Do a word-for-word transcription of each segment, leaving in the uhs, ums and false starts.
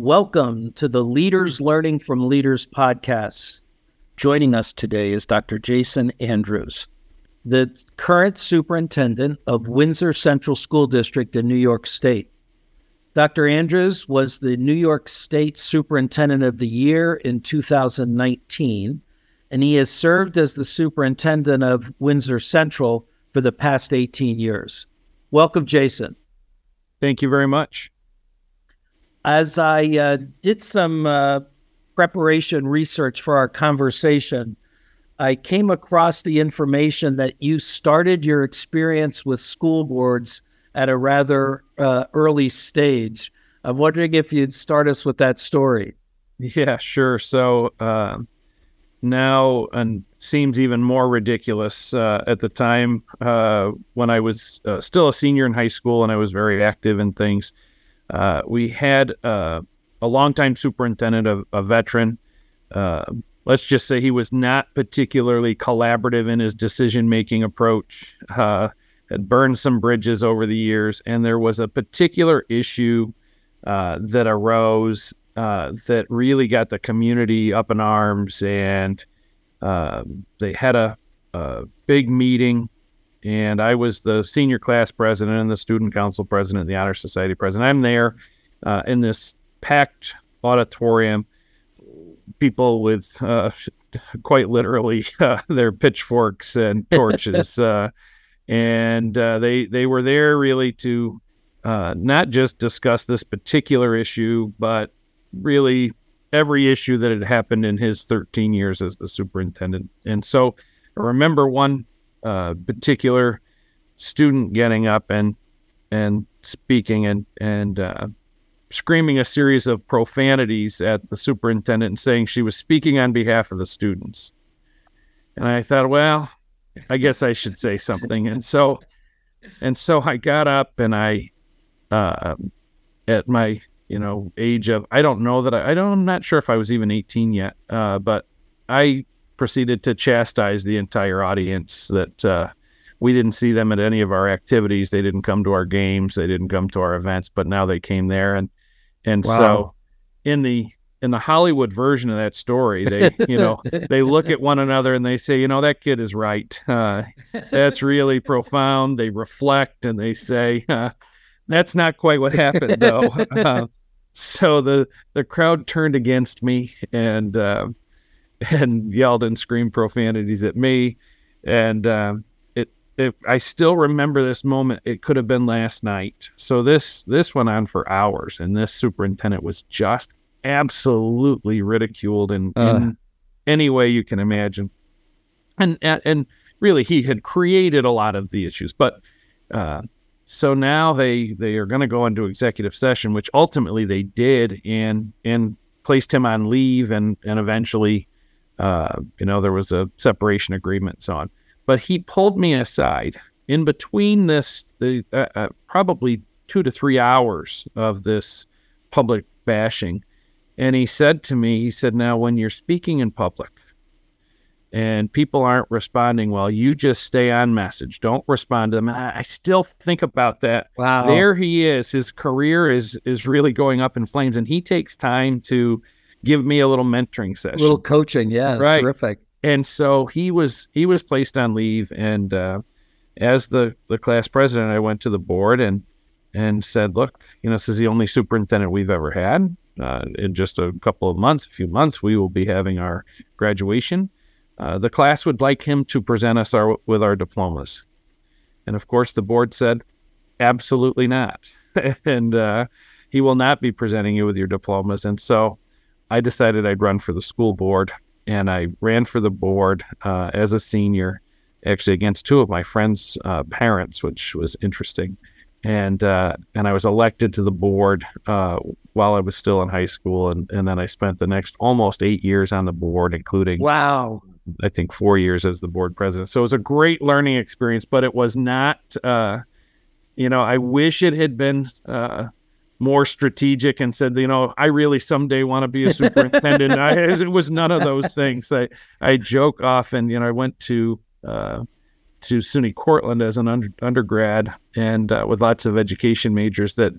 Welcome to the Leaders Learning from Leaders podcast. Joining us today is Doctor Jason Andrews, the current superintendent of Windsor Central School District in New York State. Doctor Andrews was the New York State Superintendent of the Year in two thousand nineteen, and he has served as the superintendent of Windsor Central for the past eighteen years. Welcome, Jason. Thank you very much. As I uh, did some uh, preparation research for our conversation, I came across the information that you started your experience with school boards at a rather uh, early stage. I'm wondering if you'd start us with that story. Yeah, sure. So uh, now, and seems even more ridiculous uh, at the time uh, when I was uh, still a senior in high school and I was very active in things. Uh, we had uh, a longtime superintendent, a, a veteran. Uh, let's just say he was not particularly collaborative in his decision-making approach, uh, had burned some bridges over the years, and there was a particular issue uh, that arose uh, that really got the community up in arms, and uh, they had a, a big meeting. And I was the senior class president and the student council president, the honor society president. I'm there uh, in this packed auditorium, people with uh, quite literally uh, their pitchforks and torches. uh, and uh, they, they were there really to uh, not just discuss this particular issue, but really every issue that had happened in his thirteen years as the superintendent. And so I remember one Uh, particular student getting up and and speaking and and uh, screaming a series of profanities at the superintendent and saying she was speaking on behalf of the students. And I thought, well, I guess I should say something. And so and so I got up and I, uh, at my you know age of I don't know that I, I don't I'm not sure if I was even eighteen yet, uh, but I. proceeded to chastise the entire audience that uh, we didn't see them at any of our activities. They didn't come to our games. They didn't come to our events, but now they came there. And, and Wow. so in the, in the Hollywood version of that story, they, you know, they look at one another and they say, you know, that kid is right. Uh, that's really profound. They reflect and they say, uh, that's not quite what happened though. Uh, so the, the crowd turned against me and, uh, and yelled and screamed profanities at me. And um, it, it, I still remember this moment. It could have been last night. So this, this went on for hours, and this superintendent was just absolutely ridiculed in, uh. in any way you can imagine. And, and really, he had created a lot of the issues. But uh, so now they, they are going to go into executive session, which ultimately they did, and, and placed him on leave and, and eventually Uh, you know, there was a separation agreement and so on. But he pulled me aside in between this, the uh, uh, probably two to three hours of this public bashing. And he said to me, he said, now, when you're speaking in public and people aren't responding well, you just stay on message. Don't respond to them. And I, I still think about that. Wow. There he is. His career is is really going up in flames, and he takes time to give me a little mentoring session, A little coaching. Yeah. Right. Terrific. And so he was, he was placed on leave. And, uh, as the, the class president, I went to the board and, and said, look, you know, this is the only superintendent we've ever had. Uh, in just a couple of months, a few months, we will be having our graduation. Uh, the class would like him to present us our, with our diplomas. And of course the board said, absolutely not. and, uh, he will not be presenting you with your diplomas. And so I decided I'd run for the school board, and I ran for the board uh, as a senior, actually against two of my friends' uh, parents, which was interesting. And uh, and I was elected to the board uh, while I was still in high school, and, and then I spent the next almost eight years on the board, including, Wow. I think, four years as the board president. So it was a great learning experience, but it was not, uh, you know, I wish it had been uh, more strategic and said, you know, I really someday want to be a superintendent. I, it was none of those things. I, I joke often, you know, I went to uh, to SUNY Cortland as an under, undergrad and uh, with lots of education majors that,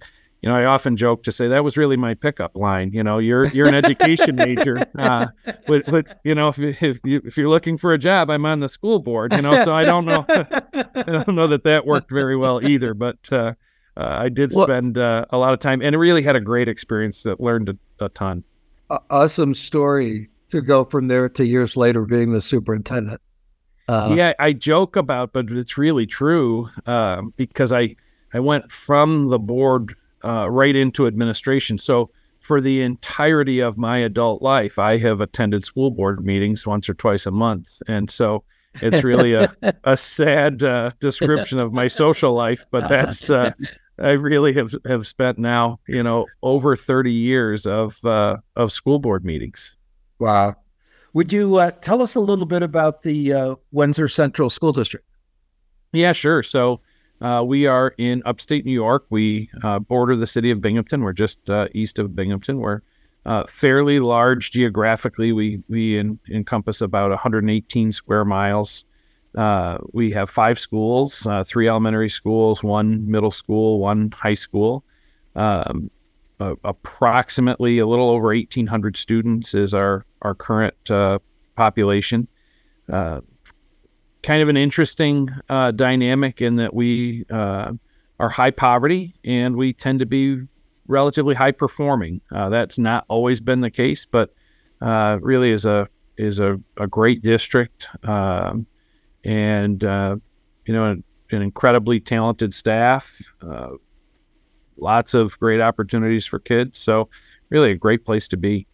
you know, I often joke to say that was really my pickup line. You know, you're you're an education major, uh, but, but you know, if you, if you if you're looking for a job, I'm on the school board. You know, so I don't know, I don't know that that worked very well either. But uh, uh, I did Well, spend uh, a lot of time, and really had a great experience. That learned a, a ton. awesome story to go from there to years later being the superintendent. Uh, yeah, I joke about, but it's really true uh, because I I went from the board uh, right into administration. So for the entirety of my adult life, I have attended school board meetings once or twice a month, and so it's really a a sad uh, description of my social life. But that's uh, I really have have spent now, you know, over thirty years of uh, of school board meetings. Wow. Would you uh, tell us a little bit about the uh, Windsor Central School District? Yeah, sure. So uh, we are in upstate New York. We uh, border the city of Binghamton. We're just uh, east of Binghamton. We're uh, fairly large geographically. We we in, encompass about one hundred eighteen square miles. Uh, we have five schools, uh, three elementary schools, one middle school, one high school. Um, uh, approximately a little over eighteen hundred students is our, our current uh, population. Uh, kind of an interesting uh, dynamic in that we uh, are high poverty and we tend to be relatively high performing. Uh, that's not always been the case, but uh, really is a is a, a great district um, and uh, you know an, an incredibly talented staff. Uh, lots of great opportunities for kids. So really a great place to be.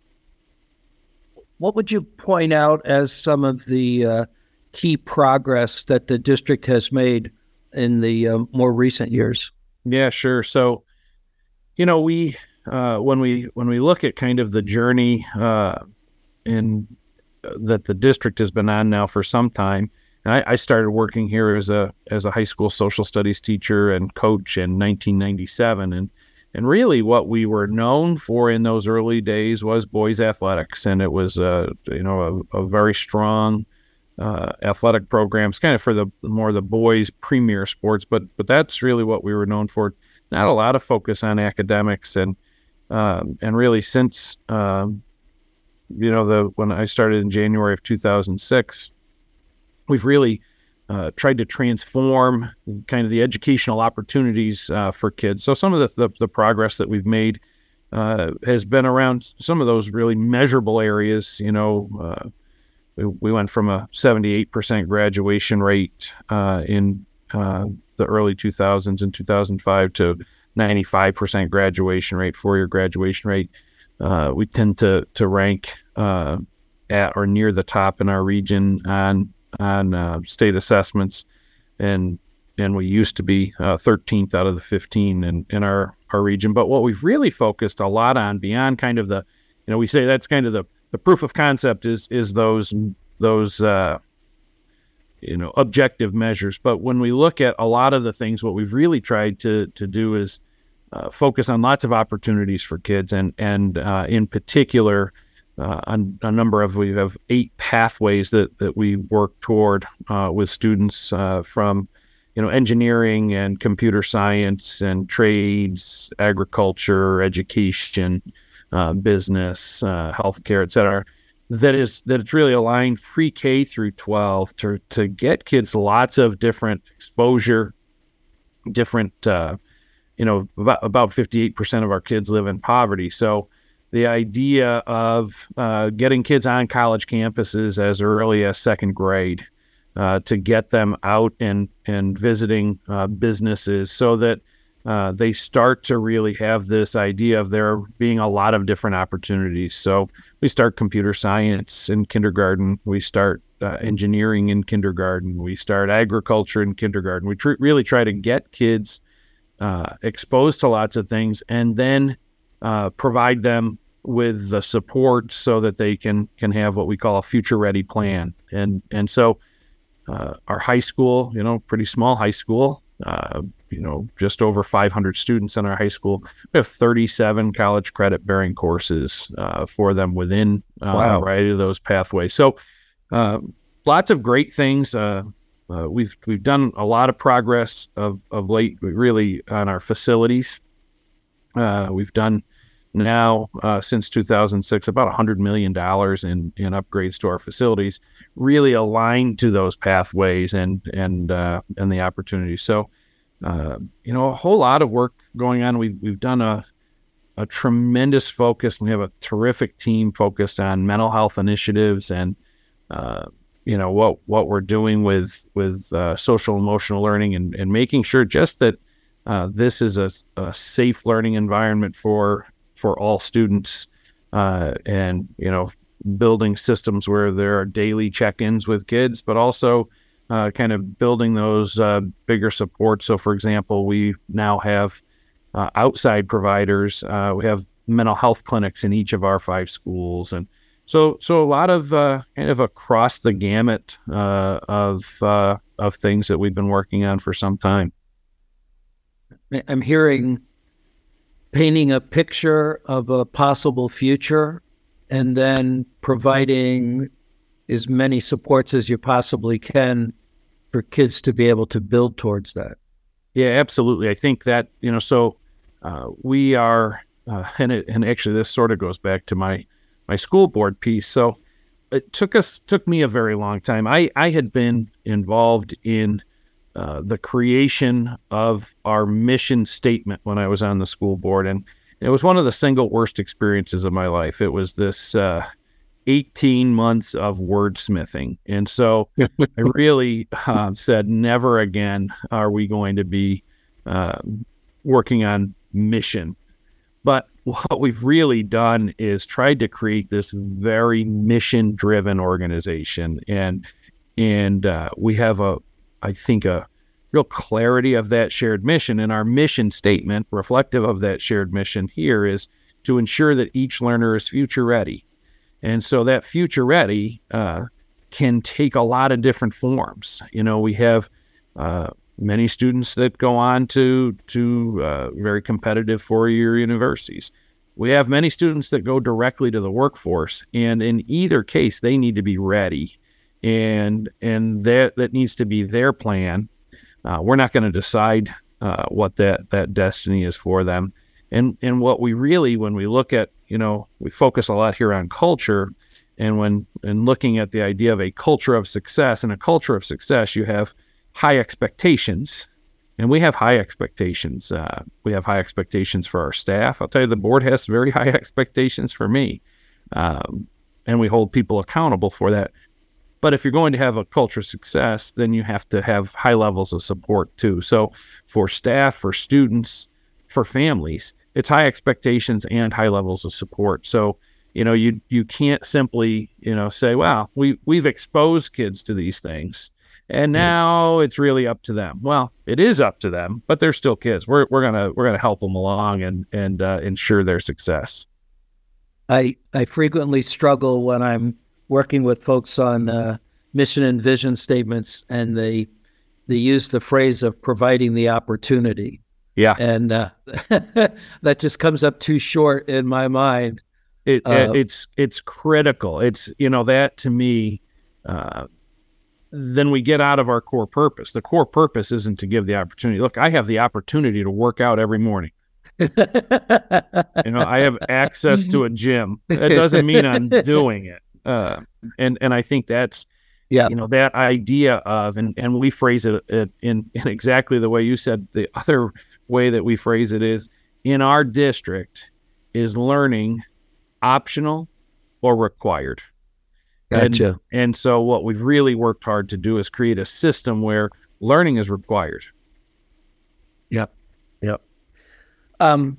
What would you point out as some of the uh, key progress that the district has made in the uh, more recent years? Yeah, sure. So, you know, we uh, when we when we look at kind of the journey uh, in uh, that the district has been on now for some time, and I, I started working here as a as a high school social studies teacher and coach in nineteen ninety-seven, and and really what we were known for in those early days was boys athletics, and it was uh, you know a, a very strong uh, athletic programs, kind of for the more the boys' premier sports, but but that's really what we were known for. Not a lot of focus on academics, and um, and really since um, you know the when I started in January of two thousand six, we've really uh, tried to transform kind of the educational opportunities uh, for kids. So some of the the, the progress that we've made uh, has been around some of those really measurable areas. You know, uh, we, we went from a seventy-eight percent graduation rate uh, in uh, the early two thousands and two thousand five to ninety-five percent graduation rate, four-year graduation rate. Uh, we tend to to rank uh, at or near the top in our region on on uh, state assessments, and and we used to be uh, thirteenth out of the fifteen in, in our, our region. But what we've really focused a lot on beyond kind of the, you know, we say that's kind of the, the proof of concept is is those those uh, you know objective measures. But when we look at a lot of the things, what we've really tried to to do is uh, focus on lots of opportunities for kids, and and uh, in particular. Uh, on a number of, we have eight pathways that, that we work toward uh, with students uh, from, you know, engineering and computer science and trades, agriculture, education, uh, business, uh, healthcare, et cetera. That is that it's really aligned pre-K through twelve to to get kids lots of different exposure, different. Uh, you know, about about fifty-eight percent of our kids live in poverty, so. The idea of uh, getting kids on college campuses as early as second grade uh, to get them out and, and visiting uh, businesses so that uh, they start to really have this idea of there being a lot of different opportunities. So we start computer science in kindergarten. We start uh, engineering in kindergarten. We start agriculture in kindergarten. We tr- really try to get kids uh, exposed to lots of things, and then Uh, provide them with the support so that they can can have what we call a future ready plan. And and so uh, our high school, you know, pretty small high school, uh, you know, just over five hundred students in our high school. We have thirty-seven college credit bearing courses uh, for them within uh, Wow. a variety of those pathways. So uh, lots of great things. Uh, uh, we've we've done a lot of progress of of late, really on our facilities. Uh, we've done now uh, since two thousand six about one hundred million dollars in, in upgrades to our facilities, really aligned to those pathways and and uh, and the opportunities. So, uh, you know, a whole lot of work going on. We've we've done a a tremendous focus. We have a terrific team focused on mental health initiatives and uh, you know what what we're doing with with uh, social emotional learning and, and making sure just that uh, this is a, a safe learning environment for for all students, uh, and you know building systems where there are daily check-ins with kids, but also uh, kind of building those uh, bigger supports. So, for example, we now have uh, outside providers. Uh, we have mental health clinics in each of our five schools, and So, so a lot of uh, kind of across the gamut uh, of uh, of things that we've been working on for some time. I'm hearing painting a picture of a possible future, and then providing as many supports as you possibly can for kids to be able to build towards that. Yeah, absolutely. I think that you know. So uh, we are, uh, and it, and actually, this sort of goes back to my. my school board piece. So it took us, took me a very long time. I, I had been involved in uh, the creation of our mission statement when I was on the school board. And it was one of the single worst experiences of my life. It was this uh, eighteen months of wordsmithing. And so I really uh, said, never again are we going to be uh, working on mission. But what we've really done is tried to create this very mission-driven organization, and and uh, we have a, I think, a real clarity of that shared mission. And our mission statement, reflective of that shared mission here, is to ensure that each learner is future-ready. And so that future-ready uh, can take a lot of different forms. You know, we have uh, many students that go on to to uh, very competitive four-year universities. We have many students that go directly to the workforce, and in either case, they need to be ready, and and that that needs to be their plan. Uh, we're not going to decide uh, what that that destiny is for them, and and what we really, when we look at, you know, we focus a lot here on culture, and when and looking at the idea of a culture of success. In a culture of success, you have high expectations, and we have high expectations. Uh, we have high expectations for our staff. I'll tell you, the board has very high expectations for me, um, and we hold people accountable for that. But if you're going to have a culture of success, then you have to have high levels of support too. So for staff, for students, for families, it's high expectations and high levels of support. So, you know, you you can't simply, you know, say, wow, we, we've exposed kids to these things, and now it's really up to them. Well, it is up to them, but they're still kids. We're we're gonna we're gonna help them along and and uh, ensure their success. I I frequently struggle when I'm working with folks on uh, mission and vision statements, and they they use the phrase of providing the opportunity. Yeah, and uh, that just comes up too short in my mind. It, uh, it's it's critical. It's, you know, that to me. Uh, then we get out of our core purpose. The core purpose isn't to give the opportunity. Look, I have the opportunity to work out every morning. You know, I have access to a gym. That doesn't mean I'm doing it. Uh, and and I think that's, yeah, you know, that idea of, and, and we phrase it, it in, in exactly the way you said. The other way that we phrase it is, in our district, is learning optional or required? Gotcha. And, and so what we've really worked hard to do is create a system where learning is required. Yep. Yep. Um,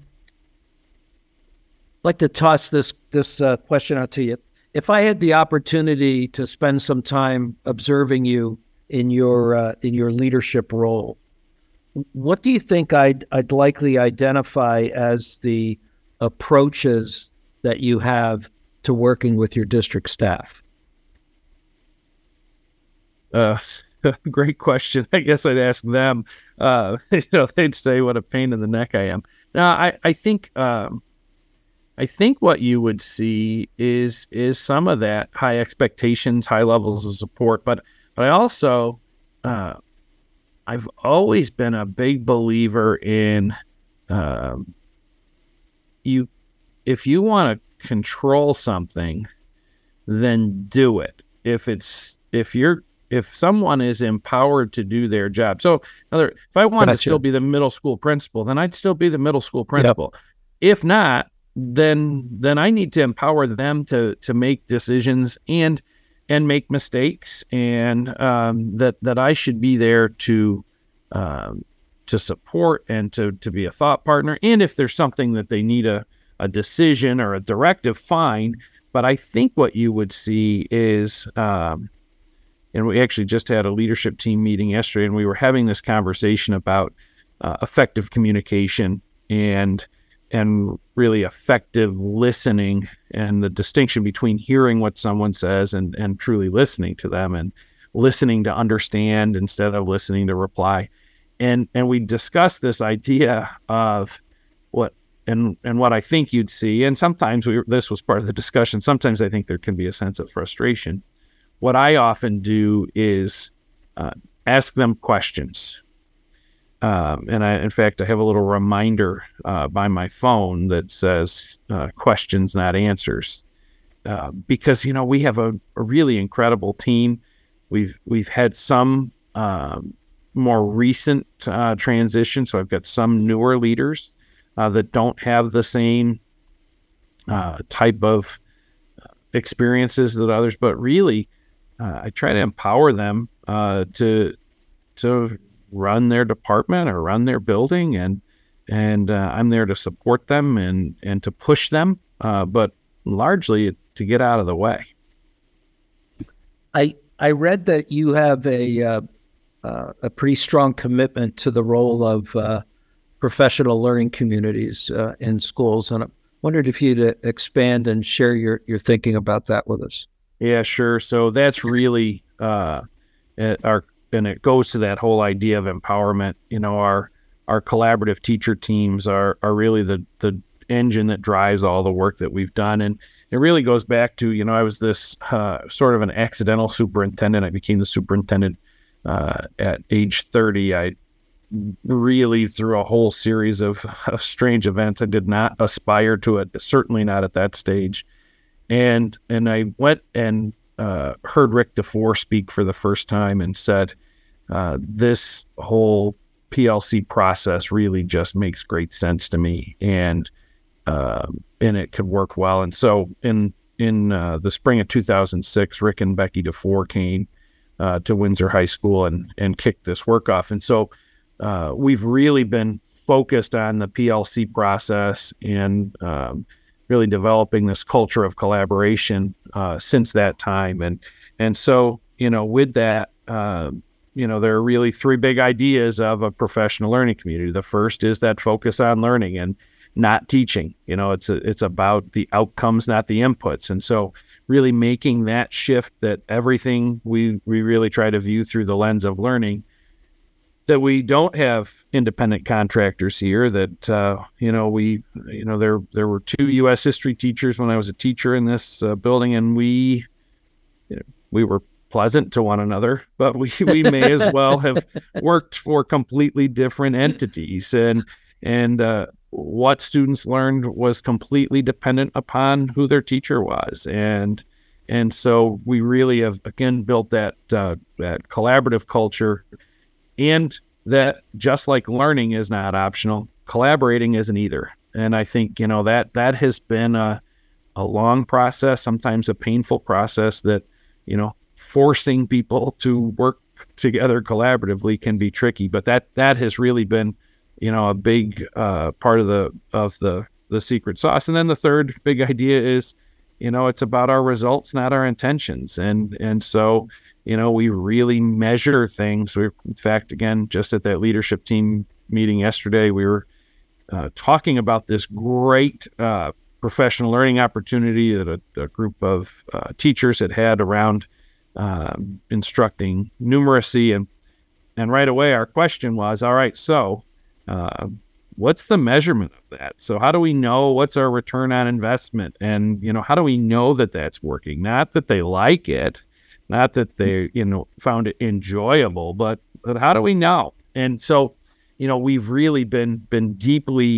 I'd like to toss this this uh, question out to you. If I had the opportunity to spend some time observing you in your uh, in your leadership role, what do you think I'd I'd likely identify as the approaches that you have to working with your district staff? Uh, great question. I guess I'd ask them. Uh, you know, they'd say what a pain in the neck I am. Now, I I think um, I think what you would see is is some of that high expectations, high levels of support. But but I also uh, I've always been a big believer in um, you, if you want to control something, then do it. If it's, if you're, if someone is empowered to do their job. So another, if I wanted Gotcha. to still be the middle school principal, then I'd still be the middle school principal. Yep. If not, then, then I need to empower them to, to make decisions and, and make mistakes, and um, that, that I should be there to, um, to support and to, to be a thought partner. And if there's something that they need a, a decision or a directive, fine. But I think what you would see is, um, and we actually just had a leadership team meeting yesterday, and we were having this conversation about uh, effective communication and and really effective listening, and the distinction between hearing what someone says and, and truly listening to them, and listening to understand instead of listening to reply. And and we discussed this idea of what and and what I think you'd see, and sometimes we this was part of the discussion. Sometimes I think there can be a sense of frustration. What I often do is uh, ask them questions. Um, and I, in fact, I have a little reminder uh, by my phone that says uh, questions, not answers. Uh, because, you know, we have a, a really incredible team. We've, we've had some um, more recent uh, transition. So I've got some newer leaders uh, that don't have the same uh, type of experiences that others, but really, Uh, I try to empower them uh, to to run their department or run their building, and and uh, I'm there to support them and and to push them, uh, but largely to get out of the way. I I read that you have a uh, uh, a pretty strong commitment to the role of uh, professional learning communities uh, in schools, and I wondered if you'd expand and share your your thinking about that with us. Yeah, sure. So that's really uh, our, and it goes to that whole idea of empowerment. You know, our our collaborative teacher teams are are really the the engine that drives all the work that we've done, and it really goes back to, you know, I was this uh, sort of an accidental superintendent. I became the superintendent uh, at age thirty. I really, through a whole series of, of strange events, I did not aspire to it. Certainly not at that stage. And and I went and uh, heard Rick DeFore speak for the first time and said, uh, this whole P L C process really just makes great sense to me, and uh, and it could work well. And so in in uh, the spring of two thousand six, Rick and Becky DeFore came uh, to Windsor High School and and kicked this work off. And so uh, we've really been focused on the P L C process and um, really developing this culture of collaboration uh, since that time. And and so, you know, with that, uh, you know, there are really three big ideas of a professional learning community. The first is that focus on learning and not teaching. You know, it's a, it's about the outcomes, not the inputs. And so really making that shift, that everything we, we really try to view through the lens of learning, that we don't have independent contractors here, that, uh, you know, we, you know, there, there were two U S history teachers when I was a teacher in this uh, building, and we, you know, we were pleasant to one another, but we, we may as well have worked for completely different entities. And, and, uh, what students learned was completely dependent upon who their teacher was. And, and so we really have, again, built that, uh, that collaborative culture. And that, just like learning is not optional, collaborating isn't either. And I think, you know, that that has been a, a long process, sometimes a painful process, that, you know, forcing people to work together collaboratively can be tricky. But that that has really been, you know, a big uh, part of the of the the secret sauce. And then the third big idea is, you know, it's about our results, not our intentions. And and so, you know, we really measure things. We, in fact, again, just at that leadership team meeting yesterday, we were uh, talking about this great uh, professional learning opportunity that a, a group of uh, teachers had had around uh, instructing numeracy. And, and right away, our question was, all right, so uh, what's the measurement of that? So how do we know what's our return on investment? And, you know, how do we know that that's working? Not that they like it, not that they, you know, found it enjoyable, but, but how do we know? And so, you know, we've really been, been deeply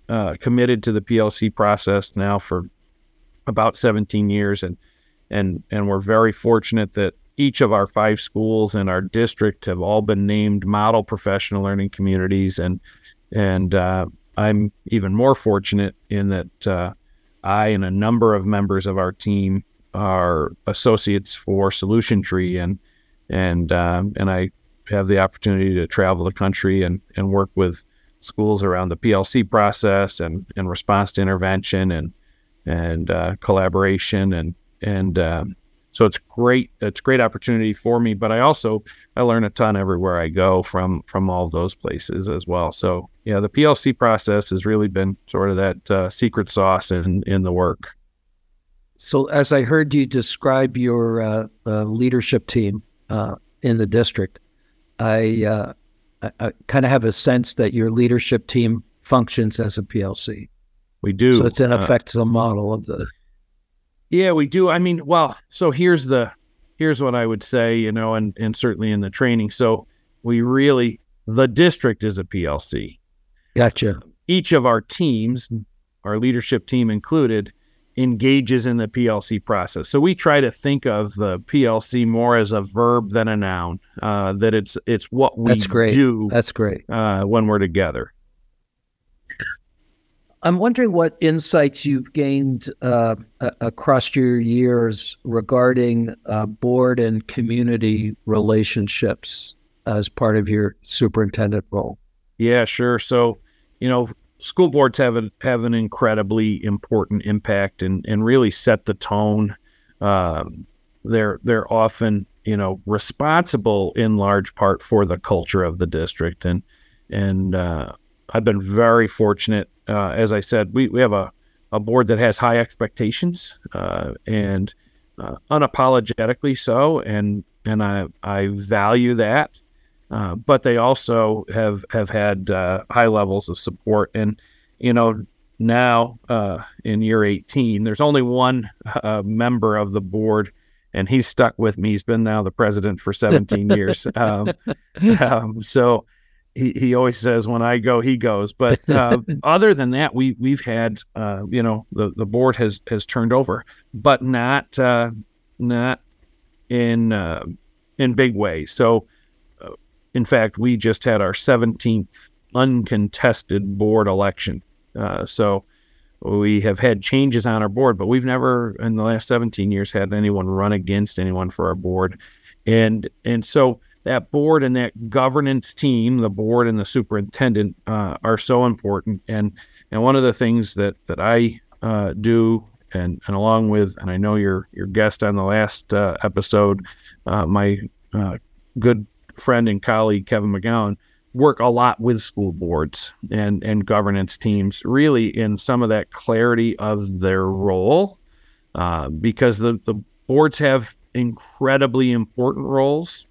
uh, committed to the P L C process now for about seventeen years, and and and we're very fortunate that each of our five schools in our district have all been named model professional learning communities, and and uh, I'm even more fortunate in that uh, I and a number of members of our team are associates for Solution Tree, and and um, and I have the opportunity to travel the country and, and work with schools around the P L C process and, and response to intervention and and uh, collaboration, and and um, so it's great. It's a great opportunity for me. But I also I learn a ton everywhere I go from from all of those places as well. So yeah, the P L C process has really been sort of that uh, secret sauce in in the work. So as I heard you describe your uh, uh, leadership team uh, in the district, I, uh, I, I kind of have a sense that your leadership team functions as a P L C. We do. So it's in uh, effect a model of the. Yeah, we do. I mean, well, so here's the here's what I would say, you know, and and certainly in the training. So we really the district is a P L C. Gotcha. Each of our teams, our leadership team included, engages in the P L C process. So we try to think of the P L C more as a verb than a noun, uh, that it's it's what we That's great. do That's great. Uh, when we're together. I'm wondering what insights you've gained uh, a- across your years regarding uh, board and community relationships as part of your superintendent role. Yeah, sure. So, you know, school boards have an, have an incredibly important impact and, and really set the tone. Um, they're they're often, you know, responsible in large part for the culture of the district. And and uh, I've been very fortunate. Uh, as I said, we, we have a, a board that has high expectations uh, and uh, unapologetically so. And and I I value that. Uh, but they also have have had uh, high levels of support, and you know now uh, in year eighteen, there's only one uh, member of the board, and he's stuck with me. He's been now the president for seventeen years. Um, um, so he, he always says, "When I go, he goes." But uh, other than that, we we've had uh, you know the, the board has has turned over, but not uh, not in uh, in big ways. So. In fact, we just had our seventeenth uncontested board election. Uh, so we have had changes on our board, but we've never in the last seventeen years had anyone run against anyone for our board. And and so that board and that governance team, the board and the superintendent, uh, are so important. And and one of the things that, that I uh, do, and, and along with, and I know your, your guest on the last uh, episode, uh, my uh, good friend and colleague Kevin McGowan, work a lot with school boards and and governance teams, really in some of that clarity of their role, uh, because the, the boards have incredibly important roles,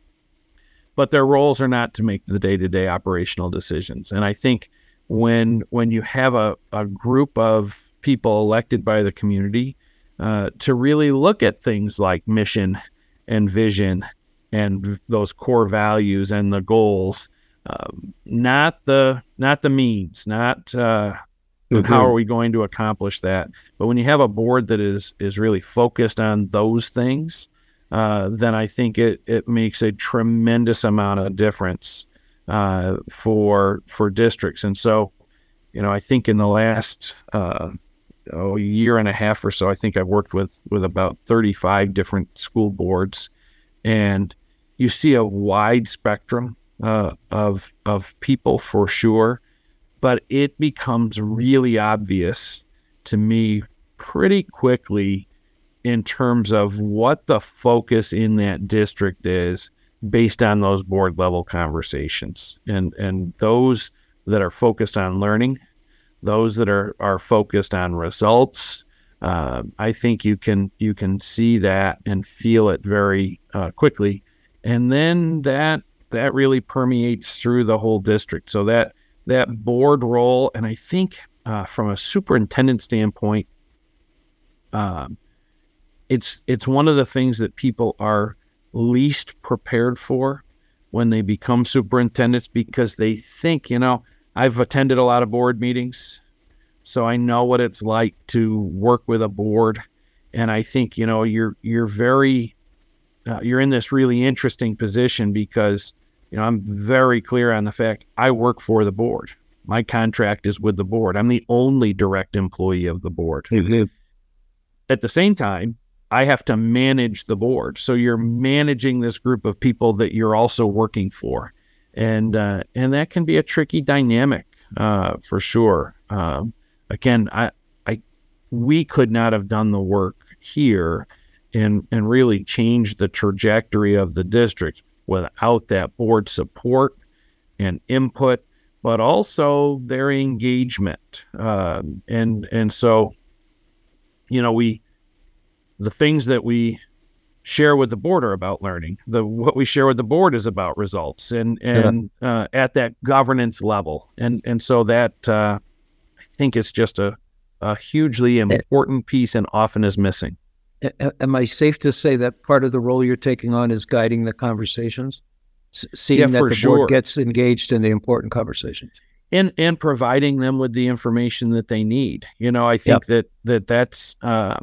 but their roles are not to make the day-to-day operational decisions. And I think when when you have a, a group of people elected by the community uh, to really look at things like mission and vision and those core values and the goals, um, not the not the means, not uh, mm-hmm. how are we going to accomplish that. But when you have a board that is is really focused on those things, uh, then I think it it makes a tremendous amount of difference uh, for for districts. And so, you know, I think in the last uh, oh, year and a half or so, I think I've worked with with about thirty-five different school boards. And you see a wide spectrum uh, of of people for sure, but it becomes really obvious to me pretty quickly in terms of what the focus in that district is based on those board level conversations. And and those that are focused on learning, those that are, are focused on results, Uh, I think you can you can see that and feel it very uh, quickly, and then that that really permeates through the whole district. So that that board role, and I think uh, from a superintendent standpoint, uh, it's it's one of the things that people are least prepared for when they become superintendents, because they think, you know, I've attended a lot of board meetings, so I know what it's like to work with a board. And I think, you know, you're you're very uh, you're in this really interesting position because, you know, I'm very clear on the fact I work for the board. My contract is with the board. I'm the only direct employee of the board. Mm-hmm. At the same time, I have to manage the board. So you're managing this group of people that you're also working for. And uh, and that can be a tricky dynamic uh, for sure. Um, again, I, I we could not have done the work here and and really change the trajectory of the district without that board support and input, but also their engagement. Um, and and so, you know, we the things that we share with the board are about learning. The what we share with the board is about results and and yeah. uh, at that governance level. And and so that uh, I think is just a a hugely important piece and often is missing. Am I safe to say that part of the role you're taking on is guiding the conversations, S- seeing yeah, that for the sure. board gets engaged in the important conversations, and and providing them with the information that they need? You know, I think yep. that that that's uh,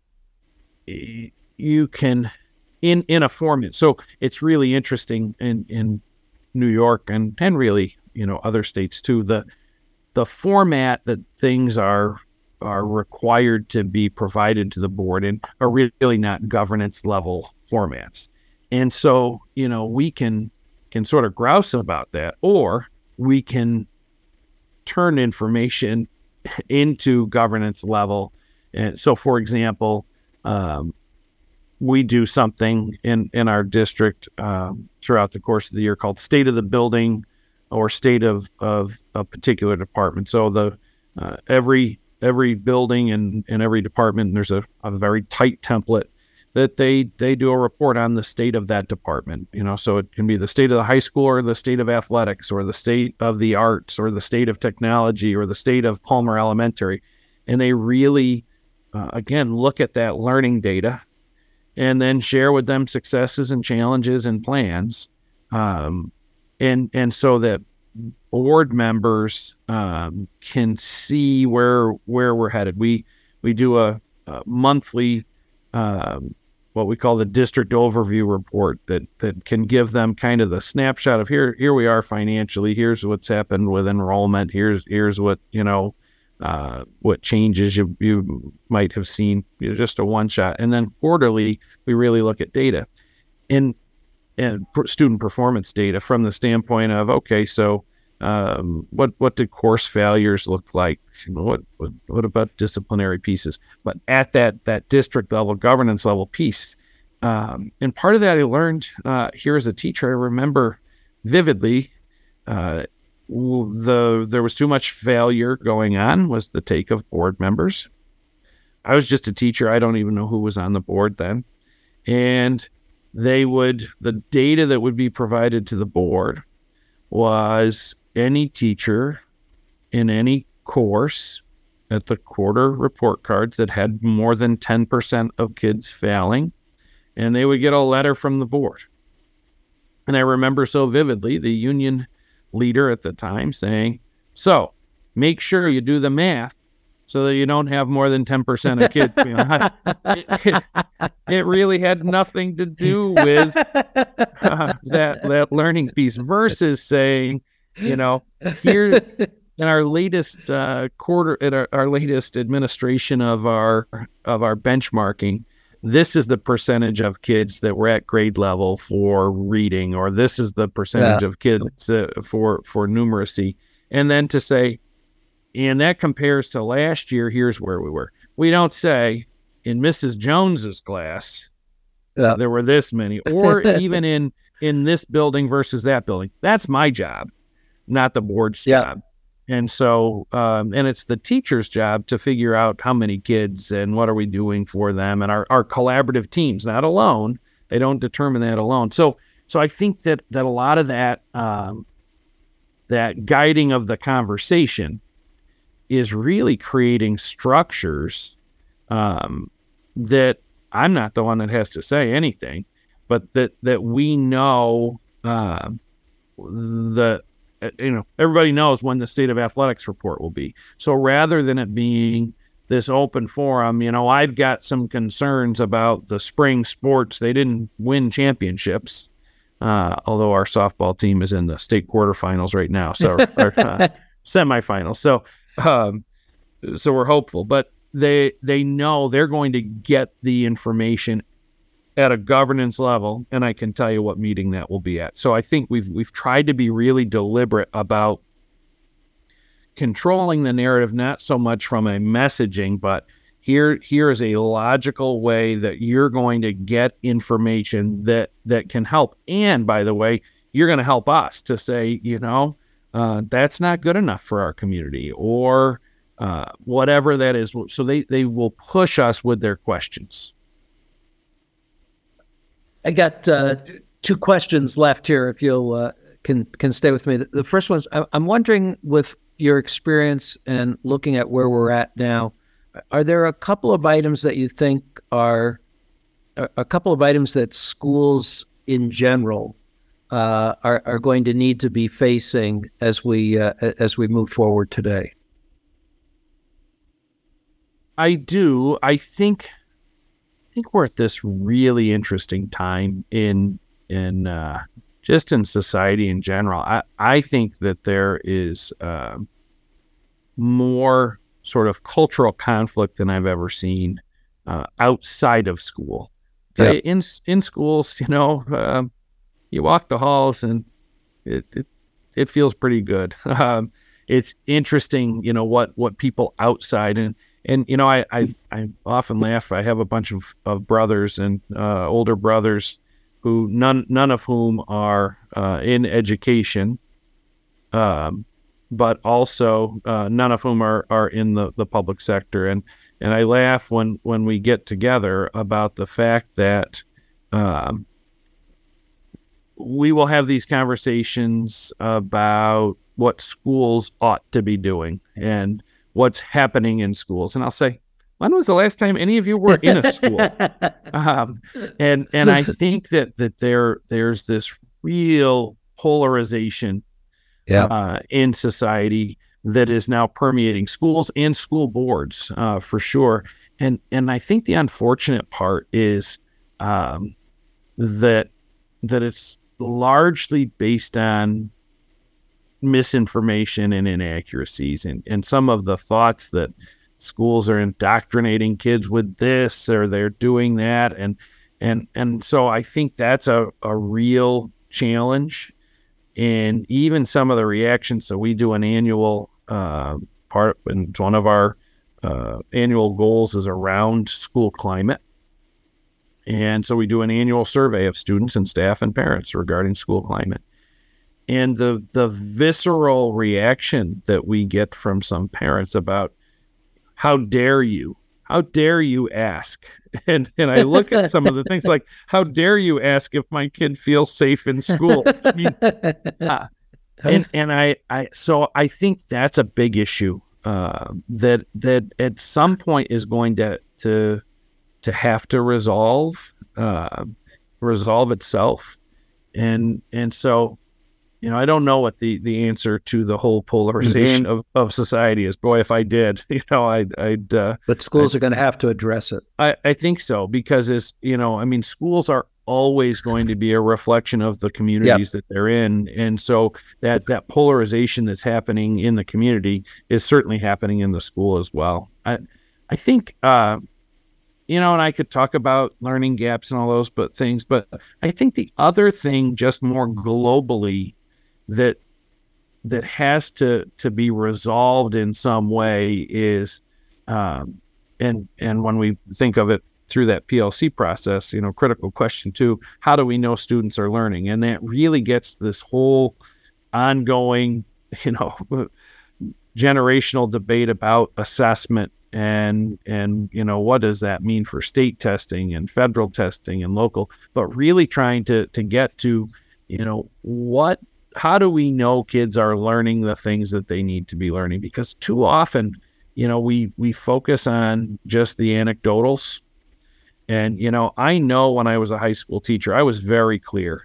you can in in a format. So it's really interesting in in New York and and really, you know, other states too. The the format that things are. are required to be provided to the board and are really not governance level formats. And so, you know, we can can sort of grouse about that, or we can turn information into governance level. And so, for example, um, we do something in, in our district um, throughout the course of the year called State of the Building or State of, of a particular department. So the uh, every every building and, and every department, there's a, a very tight template that they they do a report on the state of that department. You know, so it can be the state of the high school or the state of athletics or the state of the arts or the state of technology or the state of Palmer Elementary. And they really, uh, again, look at that learning data and then share with them successes and challenges and plans. Um, and and so that board members um, can see where where we're headed. We we do a, a monthly um, what we call the district overview report that that can give them kind of the snapshot of here here we are financially. Here's what's happened with enrollment. Here's here's what you know uh, what changes you you might have seen. You know, just a one shot, and then quarterly we really look at data and and student performance data from the standpoint of okay, so. Um, what what did course failures look like? What, what what about disciplinary pieces? But at that that district level, governance level piece, um, and part of that I learned uh, here as a teacher. I remember vividly uh, the there was too much failure going on. Was the take of board members? I was just a teacher. I don't even know who was on the board then, and they would the data that would be provided to the board was any teacher in any course at the quarter report cards that had more than ten percent of kids failing, and they would get a letter from the board. And I remember so vividly the union leader at the time saying, so make sure you do the math so that you don't have more than ten percent of kids failing. it, it, it really had nothing to do with uh, that, that learning piece versus saying, you know, here in our latest uh, quarter, at our, our latest administration of our of our benchmarking, this is the percentage of kids that were at grade level for reading, or this is the percentage yeah. of kids uh, for for numeracy, and then to say, and that compares to last year. Here's where we were. We don't say in Missus Jones's class yeah. there were this many, or even in in this building versus that building. That's my job, not the board's yeah. job. And so, um, and it's the teacher's job to figure out how many kids and what are we doing for them, and our, our collaborative teams, not alone. They don't determine that alone. So, so I think that, that a lot of that, um, that guiding of the conversation is really creating structures, um, that I'm not the one that has to say anything, but that, that we know, uh, the, you know, everybody knows when the state of athletics report will be. So rather than it being this open forum, you know, I've got some concerns about the spring sports. They didn't win championships, uh, although our softball team is in the state quarterfinals right now, so or, uh, semifinals. So, um, so we're hopeful, but they they know they're going to get the information at a governance level, and I can tell you what meeting that will be at. So I think we've we've tried to be really deliberate about controlling the narrative, not so much from a messaging, but here here is a logical way that you're going to get information that that can help. And by the way, you're going to help us to say, you know, uh, that's not good enough for our community, or uh, whatever that is. So they they will push us with their questions. I got uh, two questions left here. If you'll uh, can can stay with me. The first one's I'm wondering, with your experience and looking at where we're at now, are there a couple of items that you think are a couple of items that schools in general uh, are are going to need to be facing as we uh, as we move forward today? I do. I think. I think we're at this really interesting time in in uh, just in society in general. I, I think that there is uh, more sort of cultural conflict than I've ever seen uh, outside of school. Yeah. In in schools, you know, uh, you walk the halls and it it, it feels pretty good. Um, it's interesting, you know, what what people outside and. And, you know, I, I, I often laugh. I have a bunch of, of brothers and uh, older brothers who none none of whom are uh, in education, um, but also uh, none of whom are, are in the, the public sector. And and I laugh when, when we get together about the fact that um, we will have these conversations about what schools ought to be doing and what's happening in schools. And I'll say, when was the last time any of you were in a school? um, and and I think that that there there's this real polarization yeah. uh, in society that is now permeating schools and school boards uh, for sure. And and I think the unfortunate part is um, that that it's largely based on misinformation and inaccuracies, and, and some of the thoughts that schools are indoctrinating kids with this or they're doing that. And and and so I think that's a, a real challenge. And even some of the reactions, so we do an annual uh, part, and one of our uh, annual goals is around school climate. And so we do an annual survey of students and staff and parents regarding school climate. And the the visceral reaction that we get from some parents about, how dare you? How dare you ask? And and I look at some of the things like, how dare you ask if my kid feels safe in school? I mean, uh, and and I, I so I think that's a big issue uh, that that at some point is going to to to have to resolve uh, resolve itself. And and so. You know, I don't know what the, the answer to the whole polarization of, of society is. Boy, if I did, you know, I'd... I'd uh, but schools I'd, are going to have to address it. I, I think so, because, it's, you know, I mean, schools are always going to be a reflection of the communities yep. that they're in. And so that, that polarization that's happening in the community is certainly happening in the school as well. I, I think... Uh, You know, and I could talk about learning gaps and all those but things, but I think the other thing, just more globally, that that has to to be resolved in some way is, um, and and when we think of it through that P L C process, you know, critical question too, how do we know students are learning? And that really gets this whole ongoing, you know, generational debate about assessment. And, and, you know, what does that mean for state testing and federal testing and local, but really trying to, to get to, you know, what, how do we know kids are learning the things that they need to be learning? Because too often, you know, we, we focus on just the anecdotals. And, you know, I know when I was a high school teacher, I was very clear.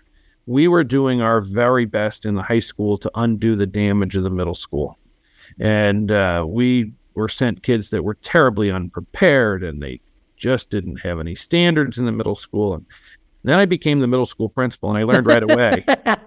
we were doing our very best in the high school to undo the damage of the middle school. And uh, we were sent kids that were terribly unprepared, and they just didn't have any standards in the middle school. And then I became the middle school principal, and I learned right away,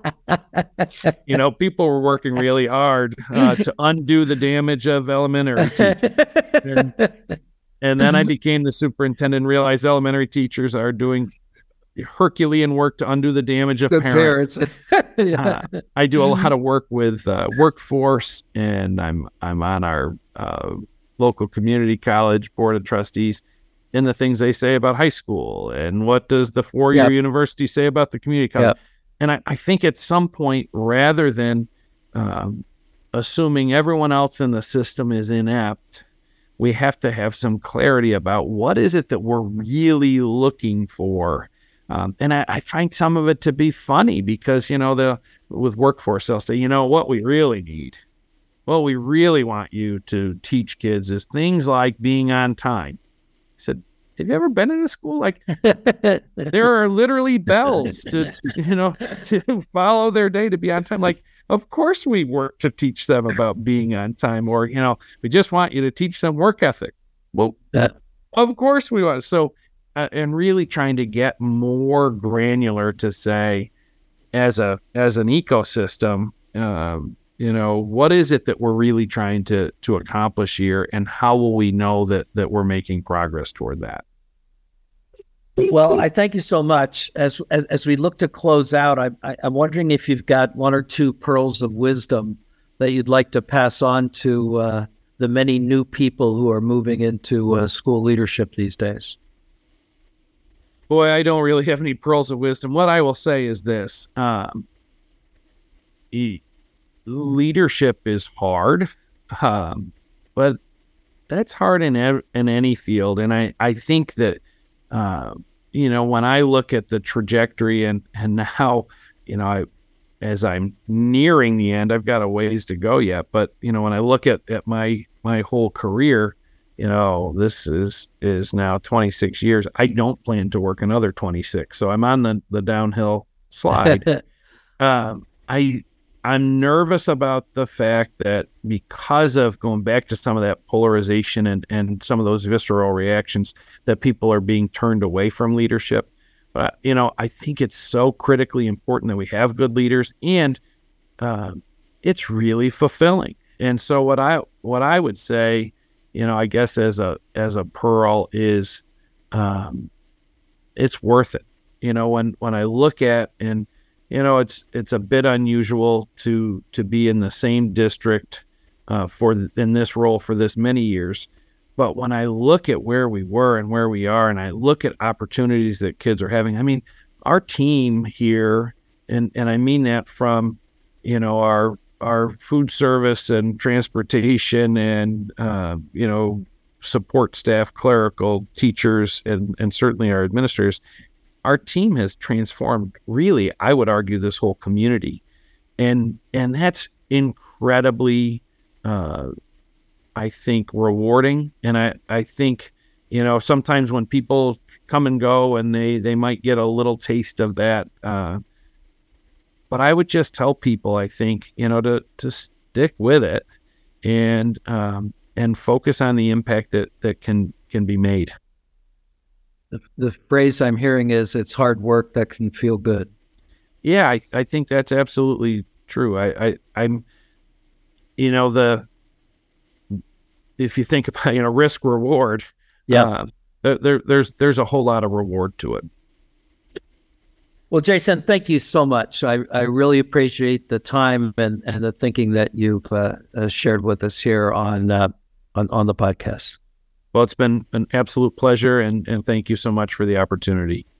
you know, people were working really hard uh, to undo the damage of elementary teachers. And, and then I became the superintendent and realized elementary teachers are doing Herculean work to undo the damage of Good parents. parents. Yeah. uh, I do a lot of work with uh, workforce, and I'm I'm on our uh, local community college board of trustees, and the things they say about high school, and what does the four-year Yep. university say about the community college. Yep. And I, I think at some point, rather than um, assuming everyone else in the system is inept, we have to have some clarity about what is it that we're really looking for. Um, and I, I find some of it to be funny because, you know, the with workforce, they'll say, you know, what we really need, what we really want you to teach kids is things like being on time. I said, have you ever been in a school? Like, there are literally bells to, you know, to follow their day to be on time. Like, of course we work to teach them about being on time, or, you know, we just want you to teach them work ethic. Well, That- of course we want. So, uh, and really trying to get more granular to say, as a as an ecosystem, um, you know, what is it that we're really trying to to accomplish here, and how will we know that that we're making progress toward that? Well, I thank you so much. As as, as we look to close out, I, I, I'm wondering if you've got one or two pearls of wisdom that you'd like to pass on to uh, the many new people who are moving into uh, school leadership these days. Boy, I don't really have any pearls of wisdom. What I will say is this. Um, e- leadership is hard, um, but that's hard in ev- in any field. And I, I think that, uh, you know, when I look at the trajectory and, and now, you know, I, as I'm nearing the end, I've got a ways to go yet. But, you know, when I look at, at my, my whole career, you know, this is, is now twenty-six years. I don't plan to work another twenty-six. So I'm on the, the downhill slide. um, I, I'm nervous about the fact that because of going back to some of that polarization and, and some of those visceral reactions, that people are being turned away from leadership. But, you know, I think it's so critically important that we have good leaders, and uh, it's really fulfilling. And so what I what I would say, you know, I guess as a as a pearl is, um, it's worth it. You know, when when I look at, and you know, it's it's a bit unusual to to be in the same district uh, for in this role for this many years, but when I look at where we were and where we are, and I look at opportunities that kids are having, I mean, our team here, and and I mean that from, you know, our our food service and transportation and uh, you know, support staff, clerical, teachers, and and certainly our administrators. Our team has transformed, really, I would argue, this whole community. And and that's incredibly, uh, I think, rewarding. And I, I think, you know, sometimes when people come and go and they, they might get a little taste of that. Uh, but I would just tell people, I think, you know, to, to stick with it and um, and focus on the impact that, that can can be made. The, the phrase I'm hearing is, it's hard work that can feel good. Yeah, I, I think that's absolutely true. I, I, I'm, you know, the, if you think about, you know, risk reward, yeah, uh, there, there, there's, there's a whole lot of reward to it. Well, Jason, thank you so much. I, I really appreciate the time and, and the thinking that you've uh, uh, shared with us here on, uh, on, on the podcast. Well, it's been an absolute pleasure, and, and thank you so much for the opportunity.